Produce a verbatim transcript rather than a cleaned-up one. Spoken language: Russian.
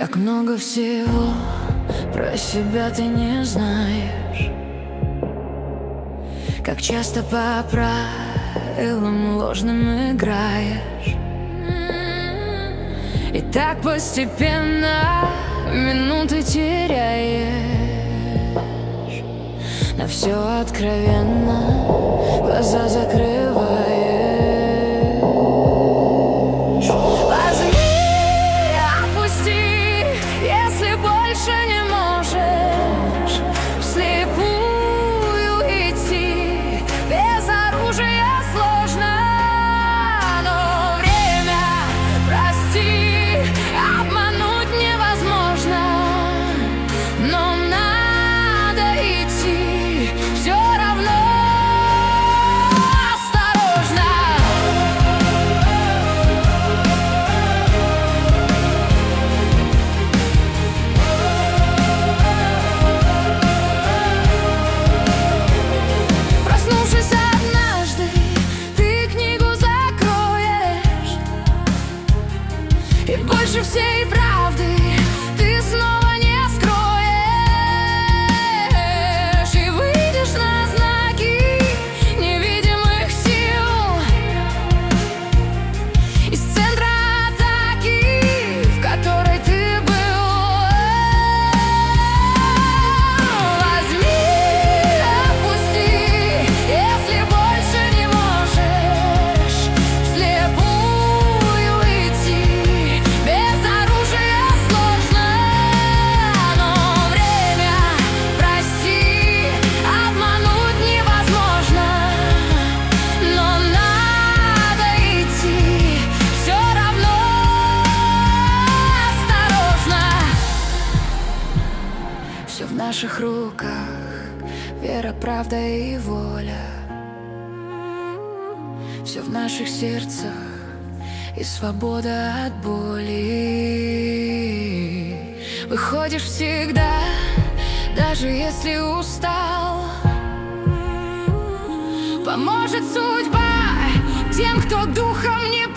Как много всего про себя ты не знаешь, как часто по правилам ложным играешь. И так постепенно минуты теряешь, на все откровенно глаза закрываешь. Больше всей правды ты снова не скроешь, и выйдешь на знаки невидимых сил из центра атаки, в которой ты был. Возьми, отпусти, если больше не можешь вслепую идти. Все в наших руках, вера, правда и воля. Все в наших сердцах, и свобода от боли. Выходишь всегда, даже если устал. Поможет судьба тем, кто духом не